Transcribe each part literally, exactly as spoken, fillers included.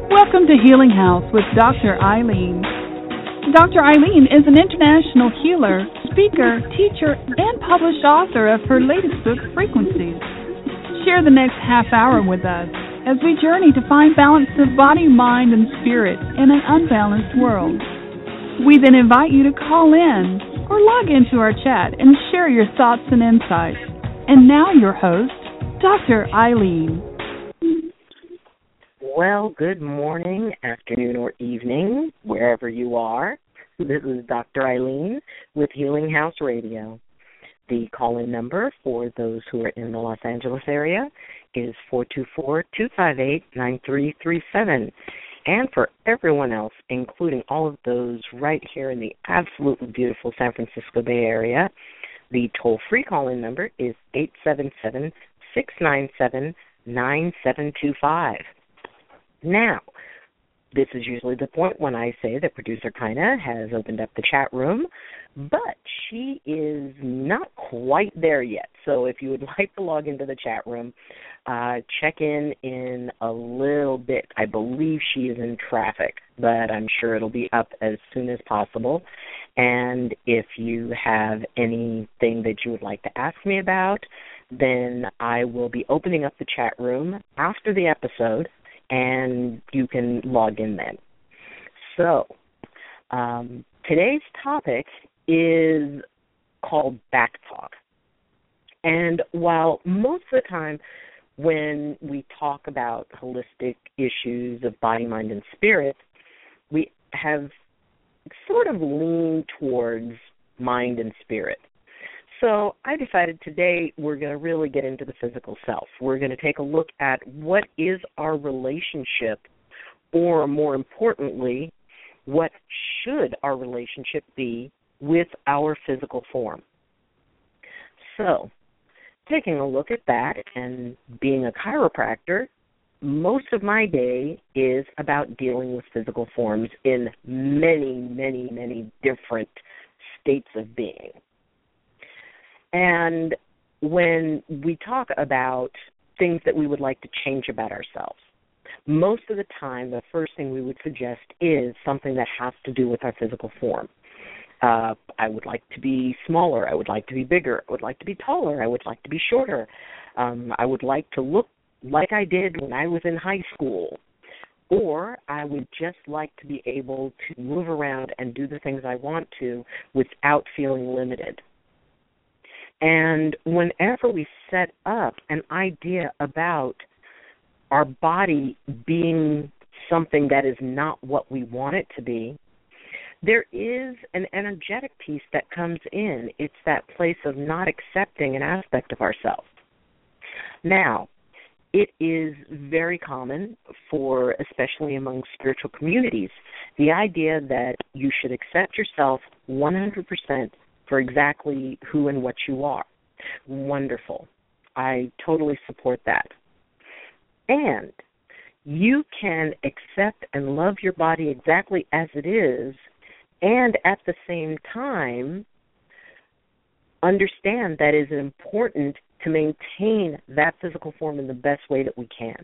Welcome to Healing House with Doctor Ayleen. Doctor Ayleen is an international healer, speaker, teacher, and published author of her latest book, Frequencies. Share the next half hour with us as we journey to find balance of body, mind, and spirit in an unbalanced world. We then invite you to call in or log into our chat and share your thoughts and insights. And now your host, Doctor Ayleen. Well, good morning, afternoon, or evening, wherever you are. This is Doctor Ayleen with Healing House Radio. The call-in number for those who are in the Los Angeles area is four two four, two five eight, nine three three seven. And for everyone else, including all of those right here in the absolutely beautiful San Francisco Bay Area, the toll-free call-in number is eight seven seven, six nine seven, nine seven two five. Now, this is usually the point when I say that producer Kina has opened up the chat room, but she is not quite there yet. So if you would like to log into the chat room, uh, check in in a little bit. I believe she is in traffic, but I'm sure it'll be up as soon as possible. And if you have anything that you would like to ask me about, then I will be opening up the chat room after the episode, and you can log in then. So, um, today's topic is called back talk. And while most of the time when we talk about holistic issues of body, mind, and spirit, we have sort of leaned towards mind and spirit. So I decided today we're going to really get into the physical self. We're going to take a look at what is our relationship, or more importantly, what should our relationship be with our physical form. So taking a look at that, and being a chiropractor, most of my day is about dealing with physical forms in many, many, many different states of being. And when we talk about things that we would like to change about ourselves, most of the time the first thing we would suggest is something that has to do with our physical form. Uh, I would like to be smaller. I would like to be bigger. I would like to be taller. I would like to be shorter. Um, I would like to look like I did when I was in high school. Or I would just like to be able to move around and do the things I want to without feeling limited. And whenever we set up an idea about our body being something that is not what we want it to be, there is an energetic piece that comes in. It's that place of not accepting an aspect of ourselves. Now, it is very common for, especially among spiritual communities, the idea that you should accept yourself one hundred percent for exactly who and what you are. Wonderful. I totally support that. And you can accept and love your body exactly as it is, and at the same time understand that it is important to maintain that physical form in the best way that we can.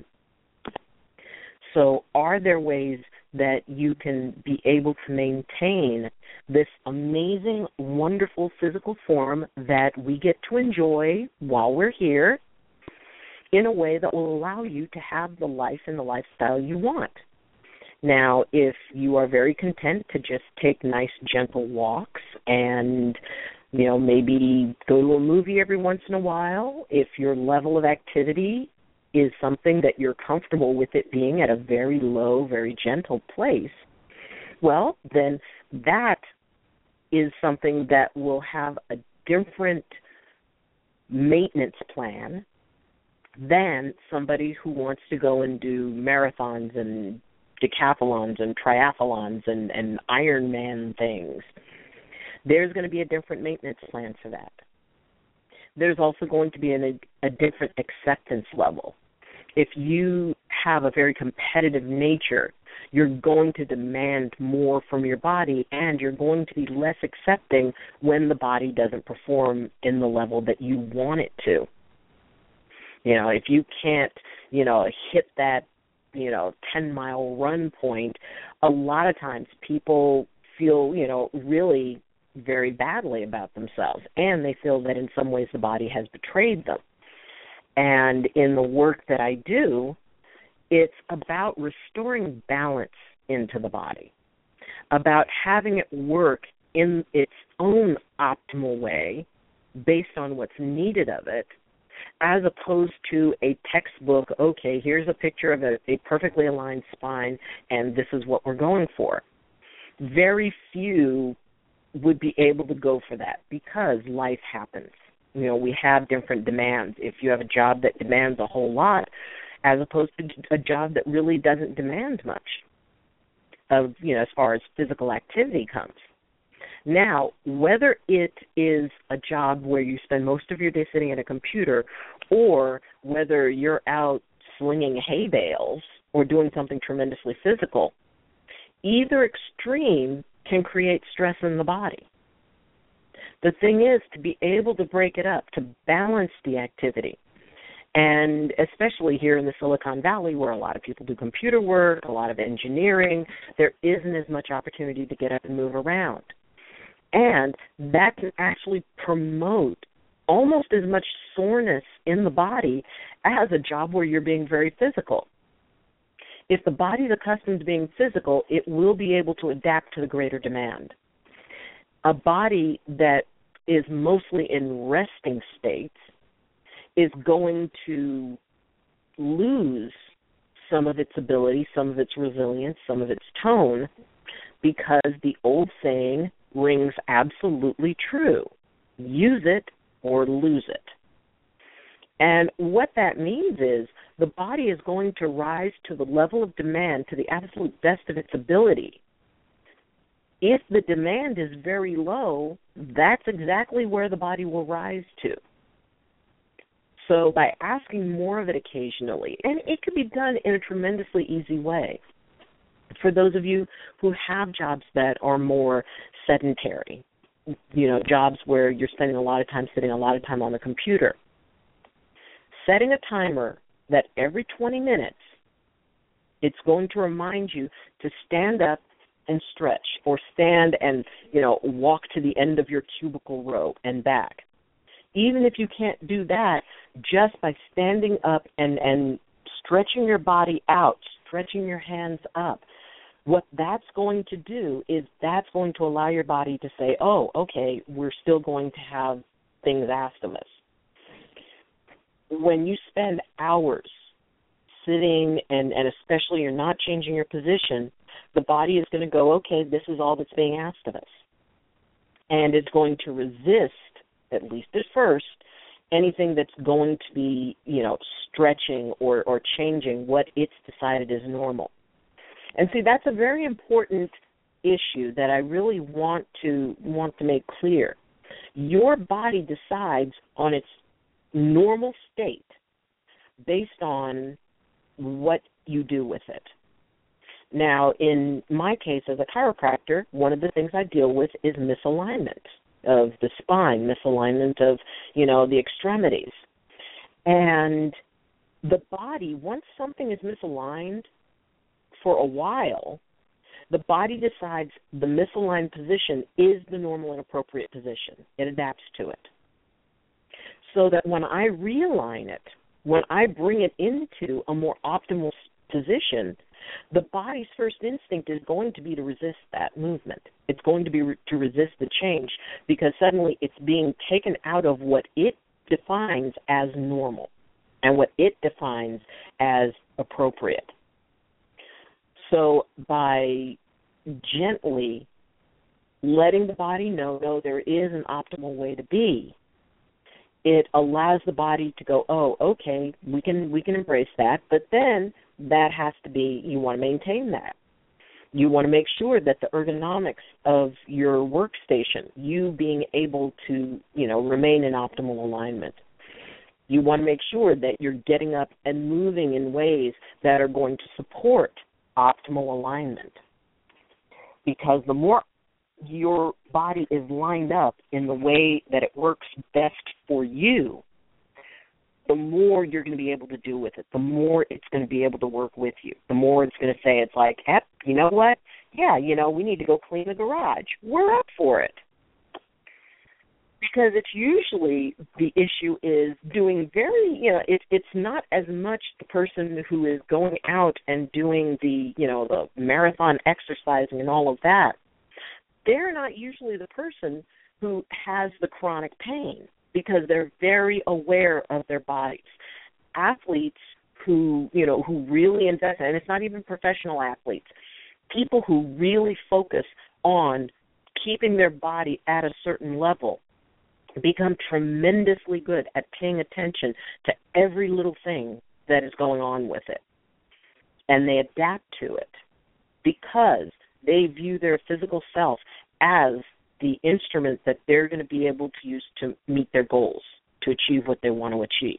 So are there ways that you can be able to maintain this amazing, wonderful physical form that we get to enjoy while we're here in a way that will allow you to have the life and the lifestyle you want? Now, if you are very content to just take nice, gentle walks and, you know, maybe go to a movie every once in a while, if your level of activity is something that you're comfortable with it being at a very low, very gentle place, well, then that is something that will have a different maintenance plan than somebody who wants to go and do marathons and decathlons and triathlons and, and Ironman things. There's going to be a different maintenance plan for that. There's also going to be an, a different acceptance level. If you have a very competitive nature, you're going to demand more from your body, and you're going to be less accepting when the body doesn't perform in the level that you want it to. You know, if you can't, you know, hit that you know, ten-mile run point, a lot of times people feel, you know, really very badly about themselves, and they feel that in some ways the body has betrayed them. And in the work that I do, it's about restoring balance into the body, about having it work in its own optimal way based on what's needed of it, as opposed to a textbook, okay, here's a picture of a, a perfectly aligned spine, and this is what we're going for. Very few would be able to go for that because life happens. You know, we have different demands. If you have a job that demands a whole lot, as opposed to a job that really doesn't demand much of, you know, as far as physical activity comes. Now, whether it is a job where you spend most of your day sitting at a computer, or whether you're out slinging hay bales or doing something tremendously physical, either extreme can create stress in the body. The thing is to be able to break it up, to balance the activity. And especially here in the Silicon Valley, where a lot of people do computer work, a lot of engineering, there isn't as much opportunity to get up and move around. And that can actually promote almost as much soreness in the body as a job where you're being very physical. If the body's accustomed to being physical, it will be able to adapt to the greater demand. A body that is mostly in resting states is going to lose some of its ability, some of its resilience, some of its tone, because the old saying rings absolutely true. Use it or lose it. And what that means is the body is going to rise to the level of demand to the absolute best of its ability. If the demand is very low, that's exactly where the body will rise to. So by asking more of it occasionally, and it can be done in a tremendously easy way. For those of you who have jobs that are more sedentary, you know, jobs where you're spending a lot of time sitting a lot of time on the computer, setting a timer that every twenty minutes it's going to remind you to stand up and stretch, or stand and, you know, walk to the end of your cubicle row and back. Even if you can't do that, just by standing up and, and stretching your body out, stretching your hands up, what that's going to do is that's going to allow your body to say, oh, okay, we're still going to have things asked of us. When you spend hours sitting, and, and especially you're not changing your position, the body is going to go, okay, this is all that's being asked of us. And it's going to resist, at least at first, anything that's going to be, you know, stretching or, or changing what it's decided is normal. And see, that's a very important issue that I really want to want to make clear. Your body decides on its normal state based on what you do with it. Now, in my case as a chiropractor, one of the things I deal with is misalignment of the spine, misalignment of, you know, the extremities. And the body, once something is misaligned for a while, the body decides the misaligned position is the normal and appropriate position. It adapts to it. So that when I realign it, when I bring it into a more optimal position, the body's first instinct is going to be to resist that movement. It's going to be re- to resist the change, because suddenly it's being taken out of what it defines as normal and what it defines as appropriate. So by gently letting the body know, no, there is an optimal way to be, it allows the body to go, oh, okay, we can we can embrace that, but then that has to be, you want to maintain that. You want to make sure that the ergonomics of your workstation, you being able to, you know, remain in optimal alignment. You want to make sure that you're getting up and moving in ways that are going to support optimal alignment. Because the more your body is lined up in the way that it works best for you, the more you're going to be able to do with it, the more it's going to be able to work with you, the more it's going to say, it's like, hey, you know what? Yeah, you know, we need to go clean the garage. We're up for it. Because it's usually the issue is doing very, you know, it, it's not as much the person who is going out and doing the, you know, the marathon exercising and all of that. They're not usually the person who has the chronic pain because they're very aware of their bodies. Athletes who, you know, who really invest, and it's not even professional athletes, people who really focus on keeping their body at a certain level become tremendously good at paying attention to every little thing that is going on with it. And they adapt to it because they view their physical self as the instrument that they're going to be able to use to meet their goals, to achieve what they want to achieve.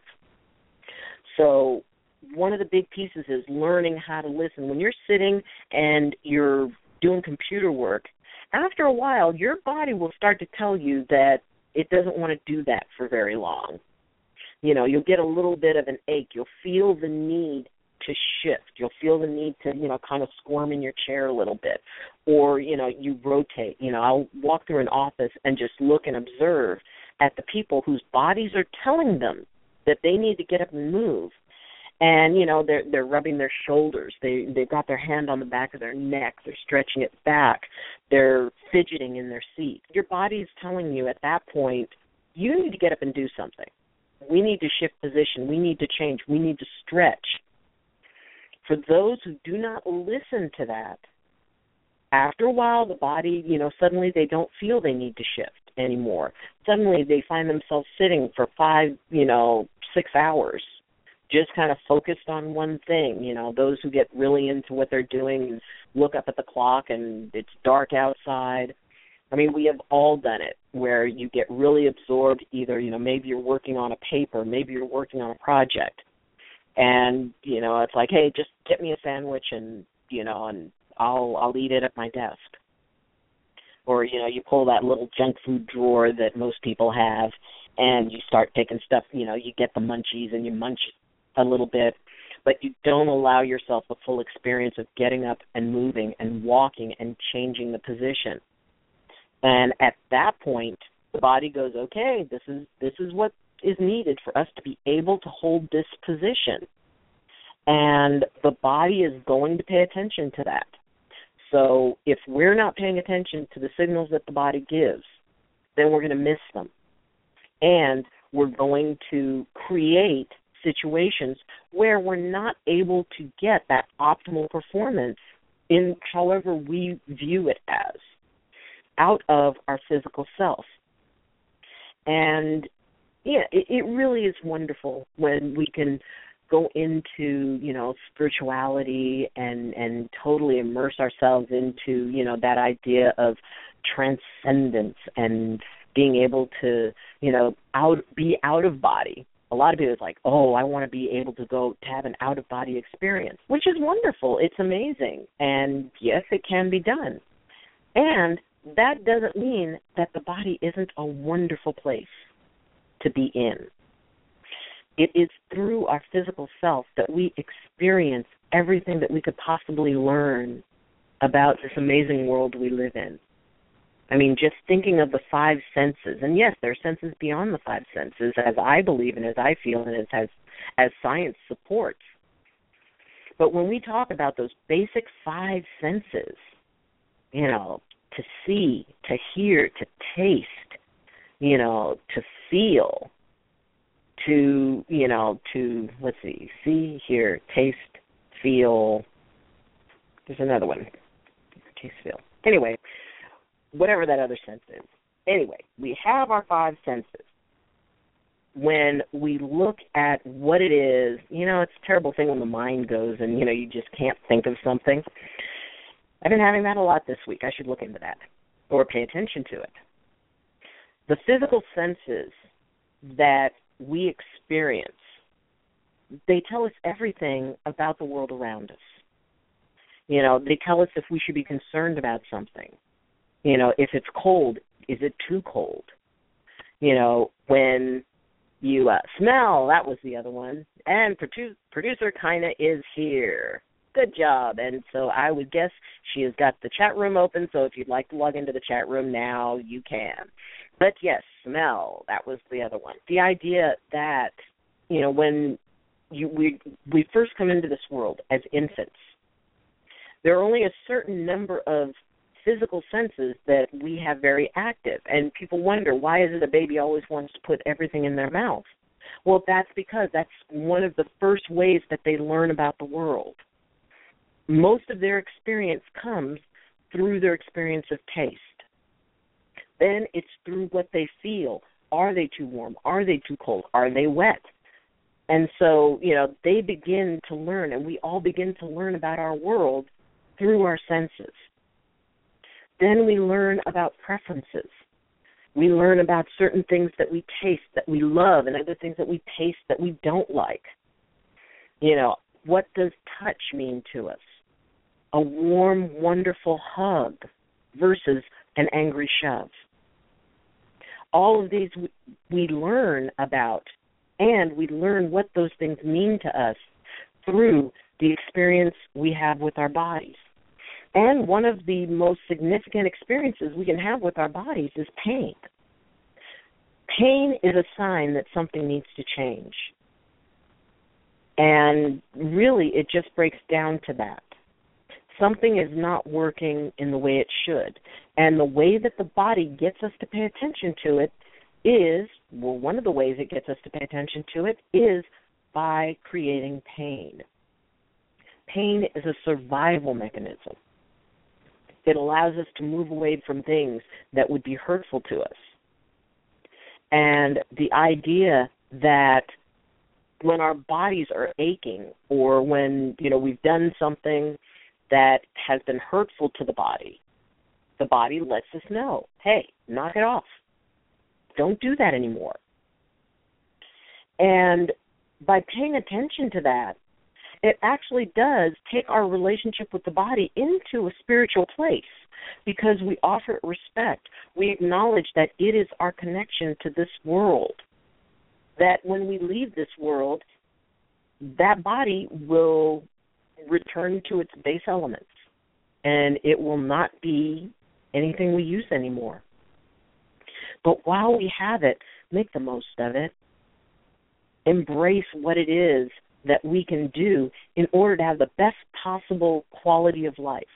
So one of the big pieces is learning how to listen. When you're sitting and you're doing computer work, after a while, your body will start to tell you that it doesn't want to do that for very long. You know, you'll get a little bit of an ache. You'll feel the need to shift. You'll feel the need to, you know, kind of squirm in your chair a little bit. Or, you know, you rotate. You know, I'll walk through an office and just look and observe at the people whose bodies are telling them that they need to get up and move. And, you know, they're they're rubbing their shoulders. They, they've got their hand on the back of their neck. They're stretching it back. They're fidgeting in their seat. Your body is telling you at that point, you need to get up and do something. We need to shift position. We need to change. We need to stretch. For those who do not listen to that, after a while, the body, you know, suddenly they don't feel they need to shift anymore. Suddenly they find themselves sitting for five, you know, six hours. Just kind of focused on one thing. You know, those who get really into what they're doing look up at the clock and it's dark outside. I mean, we have all done it where you get really absorbed either, you know, maybe you're working on a paper, maybe you're working on a project. And, you know, it's like, hey, just get me a sandwich and, you know, and I'll I'll eat it at my desk. Or, you know, you pull that little junk food drawer that most people have and you start taking stuff, you know, you get the munchies and you munch a little bit, but you don't allow yourself the full experience of getting up and moving and walking and changing the position. And at that point, the body goes, okay, this is this is what is needed for us to be able to hold this position. And the body is going to pay attention to that. So if we're not paying attention to the signals that the body gives, then we're going to miss them. And we're going to create situations where we're not able to get that optimal performance in however we view it as, out of our physical self. And, yeah, it, it really is wonderful when we can go into, you know, spirituality and, and totally immerse ourselves into, you know, that idea of transcendence and being able to, you know, out be out of body. A lot of people is like, oh, I want to be able to go to have an out-of-body experience, which is wonderful. It's amazing. And, yes, it can be done. And that doesn't mean that the body isn't a wonderful place to be in. It is through our physical self that we experience everything that we could possibly learn about this amazing world we live in. I mean, just thinking of the five senses, and yes, there are senses beyond the five senses, as I believe and as I feel and as, as, as science supports. But when we talk about those basic five senses, you know, to see, to hear, to taste, you know, to feel, to, you know, to, let's see, see, hear, taste, feel, there's another one, taste, feel. Anyway, whatever that other sense is. Anyway, we have our five senses. When we look at what it is, you know, it's a terrible thing when the mind goes and, you know, you just can't think of something. I've been having that a lot this week. I should look into that or pay attention to it. The physical senses that we experience, they tell us everything about the world around us. You know, they tell us if we should be concerned about something. You know, if it's cold, is it too cold? You know, when You uh, smell, that was the other one. And produ- producer Kinda is here. Good job. And so I would guess she has got the chat room open, so if you'd like to log into the chat room now, you can. But yes, smell, that was the other one. The idea that, you know, when you, we, we first come into this world as infants, there are only a certain number of physical senses that we have very active. And people wonder, why is it a baby always wants to put everything in their mouth? Well, that's because that's one of the first ways that they learn about the world. Most of their experience comes through their experience of taste. Then it's through what they feel. Are they too warm? Are they too cold? Are they wet? And so, you know, they begin to learn, and we all begin to learn about our world through our senses. Then we learn about preferences. We learn about certain things that we taste that we love and other things that we taste that we don't like. You know, what does touch mean to us? A warm, wonderful hug versus an angry shove. All of these we learn about, and we learn what those things mean to us through the experience we have with our bodies. And one of the most significant experiences we can have with our bodies is pain. Pain is a sign that something needs to change. And really, it just breaks down to that. Something is not working in the way it should. And the way that the body gets us to pay attention to it is, well, one of the ways it gets us to pay attention to it is by creating pain. Pain is a survival mechanism. It allows us to move away from things that would be hurtful to us. And the idea that when our bodies are aching or when, you know, we've done something that has been hurtful to the body, the body lets us know, hey, knock it off. Don't do that anymore. And by paying attention to that, it actually does take our relationship with the body into a spiritual place because we offer it respect. We acknowledge that it is our connection to this world, that when we leave this world, that body will return to its base elements, and it will not be anything we use anymore. But while we have it, make the most of it. Embrace what it is that we can do in order to have the best possible quality of life.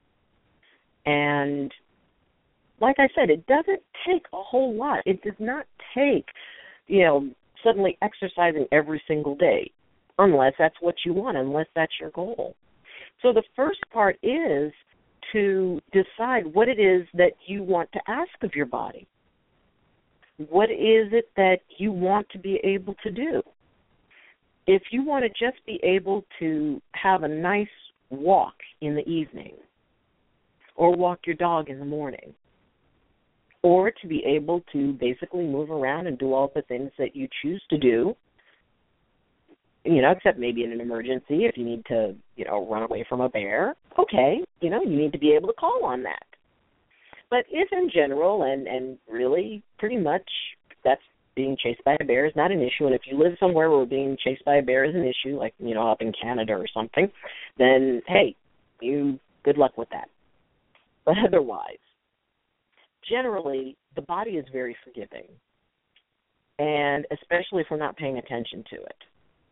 And like I said, it doesn't take a whole lot. It does not take, you know, suddenly exercising every single day, unless that's what you want, unless that's your goal. So the first part is to decide what it is that you want to ask of your body. What is it that you want to be able to do? If you want to just be able to have a nice walk in the evening, or walk your dog in the morning, or to be able to basically move around and do all the things that you choose to do, you know, except maybe in an emergency if you need to, you know, run away from a bear, okay, you know, you need to be able to call on that. But if in general, and, and really pretty much that's being chased by a bear is not an issue, and if you live somewhere where being chased by a bear is an issue, like, you know, up in Canada or something, then, hey, you good luck with that. But otherwise, generally, the body is very forgiving, and especially if we're not paying attention to it.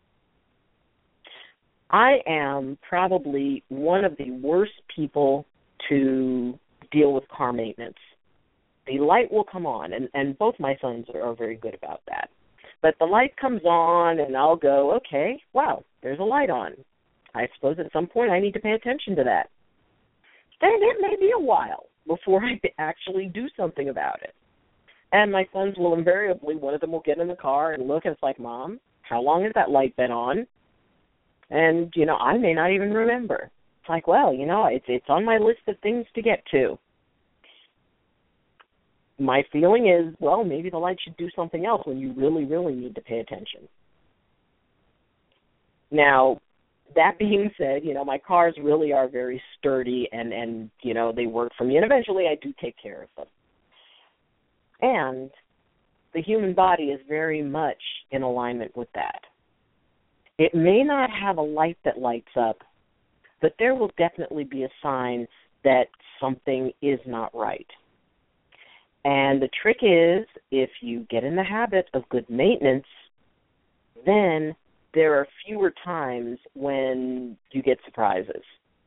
I am probably one of the worst people to deal with car maintenance. The light will come on, and, and both my sons are, are very good about that. But the light comes on, and I'll go, okay, wow, there's a light on. I suppose at some point I need to pay attention to that. And it may be a while before I actually do something about it. And my sons will invariably, one of them will get in the car and look, and it's like, Mom, how long has that light been on? And, you know, I may not even remember. It's like, well, you know, it's it's on my list of things to get to. My feeling is, well, maybe the light should do something else when you really, really need to pay attention. Now, that being said, you know, my cars really are very sturdy and, and, you know, they work for me. And eventually I do take care of them. And the human body is very much in alignment with that. It may not have a light that lights up, but there will definitely be a sign that something is not right. And the trick is, if you get in the habit of good maintenance, then there are fewer times when you get surprises.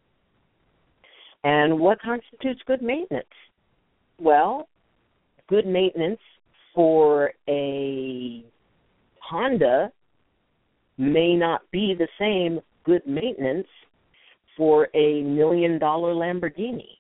And what constitutes good maintenance? Well, good maintenance for a Honda may not be the same good maintenance for a million-dollar Lamborghini.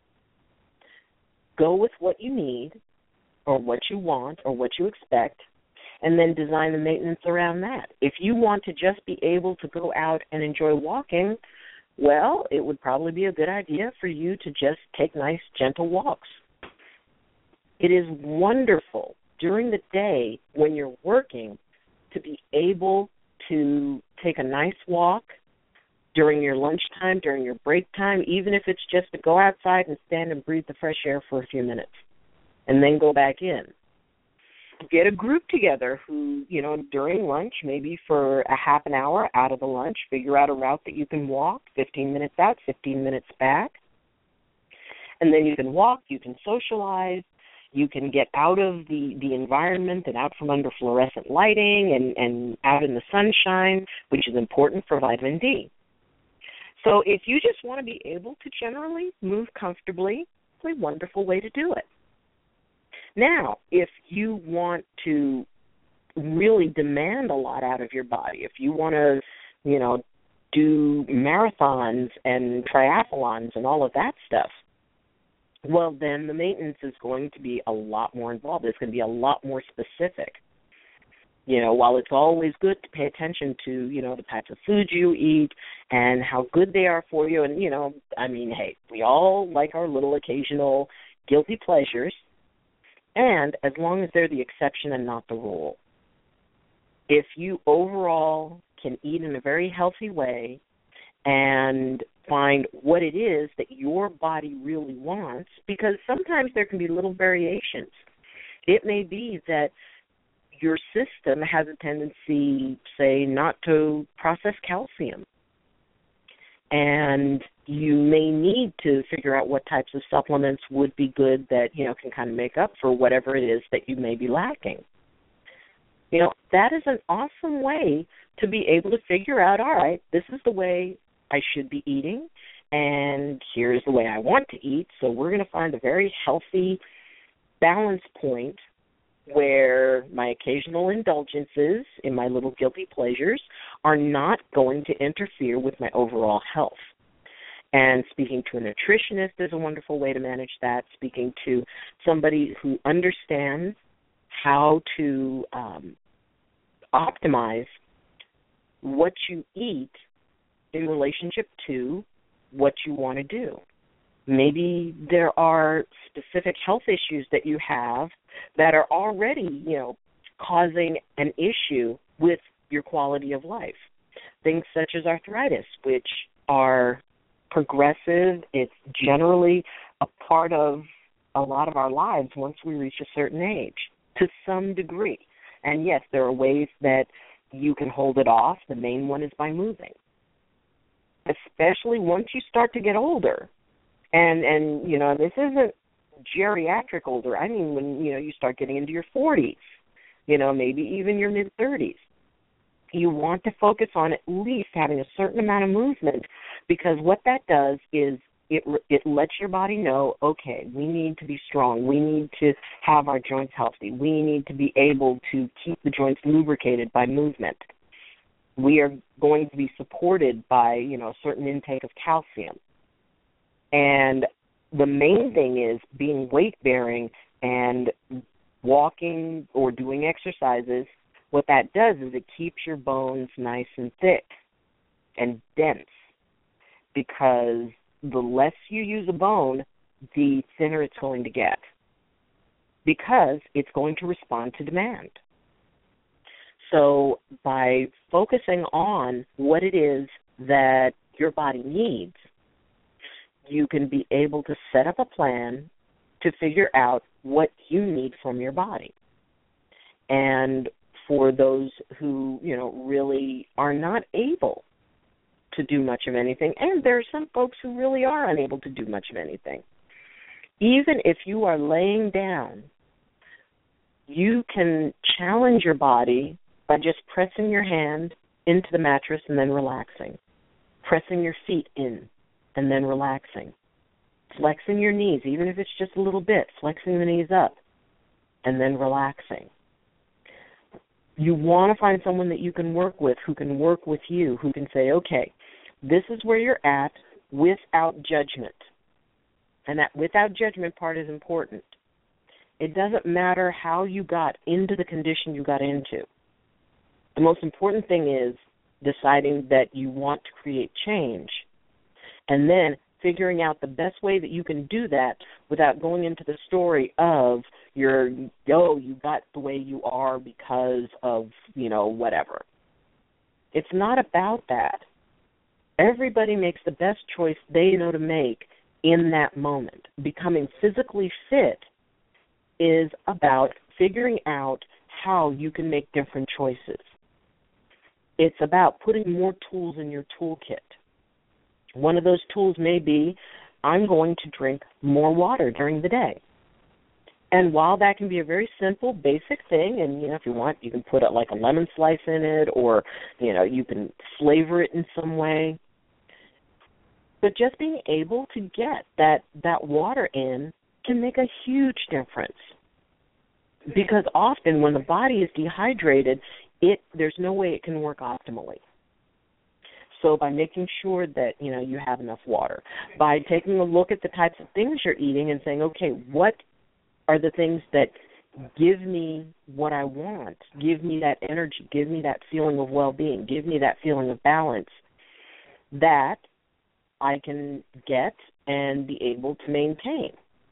Go with what you need or what you want or what you expect, and then design the maintenance around that. If you want to just be able to go out and enjoy walking, well, it would probably be a good idea for you to just take nice, gentle walks. It is wonderful during the day when you're working to be able to take a nice walk during your lunchtime, during your break time, even if it's just to go outside and stand and breathe the fresh air for a few minutes and then go back in. Get a group together who, you know, during lunch, maybe for a half an hour out of the lunch, figure out a route that you can walk, fifteen minutes out, fifteen minutes back. And then you can walk, you can socialize, you can get out of the, the environment and out from under fluorescent lighting and, and out in the sunshine, which is important for vitamin D. So if you just want to be able to generally move comfortably, it's a wonderful way to do it. Now, if you want to really demand a lot out of your body, if you want to, you know, do marathons and triathlons and all of that stuff, well, then the maintenance is going to be a lot more involved. It's going to be a lot more specific. You know, while it's always good to pay attention to, you know, the types of foods you eat and how good they are for you, and, you know, I mean, hey, we all like our little occasional guilty pleasures, and as long as they're the exception and not the rule. If you overall can eat in a very healthy way and find what it is that your body really wants, because sometimes there can be little variations. It may be that your system has a tendency, say, not to process calcium. And you may need to figure out what types of supplements would be good that, you know, can kind of make up for whatever it is that you may be lacking. You know, that is an awesome way to be able to figure out, all right, this is the way I should be eating, and here's the way I want to eat. So we're going to find a very healthy balance point where my occasional indulgences in my little guilty pleasures are not going to interfere with my overall health. And speaking to a nutritionist is a wonderful way to manage that. Speaking to somebody who understands how to um, optimize what you eat in relationship to what you want to do. Maybe there are specific health issues that you have that are already, you know, causing an issue with your quality of life. Things such as arthritis, which are progressive. It's generally a part of a lot of our lives once we reach a certain age, to some degree. And yes, there are ways that you can hold it off. The main one is by moving, especially once you start to get older. And, and you know, this isn't geriatric older. I mean, when, you know, you start getting into your forties, you know, maybe even your mid-thirties. You want to focus on at least having a certain amount of movement, because what that does is it it lets your body know, okay, we need to be strong. We need to have our joints healthy. We need to be able to keep the joints lubricated by movement. We are going to be supported by, you know, a certain intake of calcium. And the main thing is being weight-bearing and walking or doing exercises. What that does is it keeps your bones nice and thick and dense, because the less you use a bone, the thinner it's going to get, because it's going to respond to demand. So by focusing on what it is that your body needs, you can be able to set up a plan to figure out what you need from your body. And for those who, you know, really are not able to do much of anything, and there are some folks who really are unable to do much of anything. Even if you are laying down, you can challenge your body by just pressing your hand into the mattress and then relaxing, pressing your feet in and then relaxing, flexing your knees, even if it's just a little bit, flexing the knees up and then relaxing. You want to find someone that you can work with, who can work with you, who can say, okay, this is where you're at without judgment. And that without judgment part is important. It doesn't matter how you got into the condition you got into. The most important thing is deciding that you want to create change, and then figuring out the best way that you can do that without going into the story of your, oh, you got the way you are because of, you know, whatever. It's not about that. Everybody makes the best choice they know to make in that moment. Becoming physically fit is about figuring out how you can make different choices. It's about putting more tools in your toolkit. One of those tools may be, I'm going to drink more water during the day. And while that can be a very simple, basic thing, and, you know, if you want, you can put a, like a lemon slice in it, or, you know, you can flavor it in some way. But just being able to get that, that water in can make a huge difference. Because often when the body is dehydrated, it there's no way it can work optimally. So by making sure that, you know, you have enough water, by taking a look at the types of things you're eating and saying, okay, what are the things that give me what I want, give me that energy, give me that feeling of well-being, give me that feeling of balance, that I can get and be able to maintain.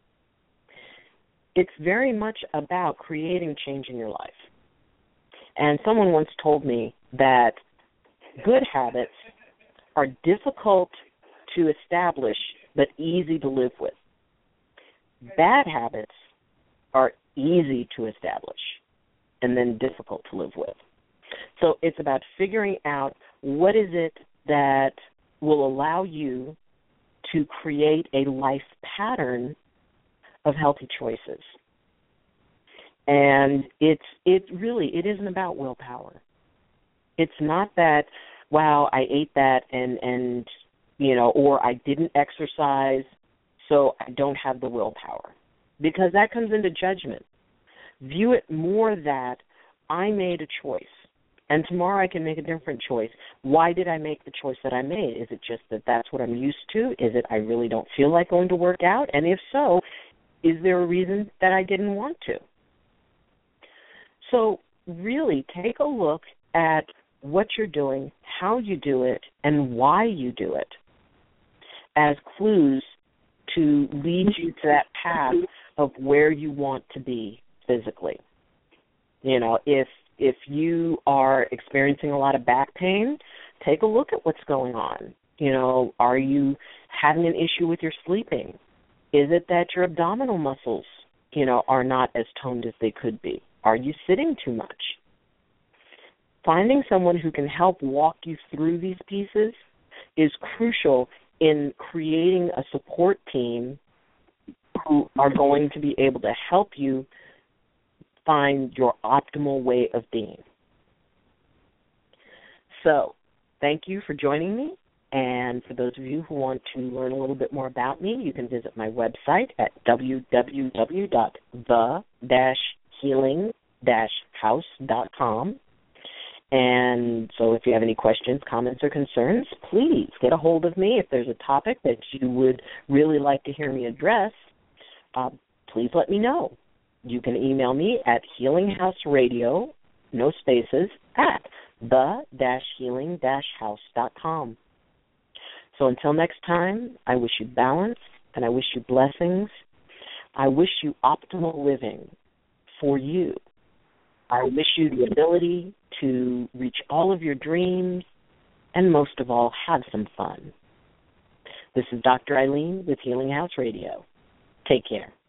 It's very much about creating change in your life. And someone once told me that good habits are difficult to establish but easy to live with. Bad habits are easy to establish and then difficult to live with. So it's about figuring out what is it that will allow you to create a life pattern of healthy choices. And it's it really, it isn't about willpower. It's not that, wow, I ate that and, and, you know, or I didn't exercise, so I don't have the willpower. Because that comes into judgment. View it more that I made a choice, and tomorrow I can make a different choice. Why did I make the choice that I made? Is it just that that's what I'm used to? Is it I really don't feel like going to work out? And if so, is there a reason that I didn't want to? So really take a look at what you're doing, how you do it, and why you do it as clues to lead you to that path of where you want to be physically. You know, if if you are experiencing a lot of back pain, take a look at what's going on. You know, are you having an issue with your sleeping? Is it that your abdominal muscles, you know, are not as toned as they could be? Are you sitting too much? Finding someone who can help walk you through these pieces is crucial in creating a support team who are going to be able to help you find your optimal way of being. So, thank you for joining me. And for those of you who want to learn a little bit more about me, you can visit my website at w w w dot the dash healing dash house dot com. And so if you have any questions, comments, or concerns, please get a hold of me. If there's a topic that you would really like to hear me address, uh, please let me know. You can email me at healinghouseradio, no spaces, at the dash healing dash house dot com. So until next time, I wish you balance, and I wish you blessings. I wish you optimal living for you. I wish you the ability to reach all of your dreams, and most of all, have some fun. This is Doctor Eileen with Healing House Radio. Take care.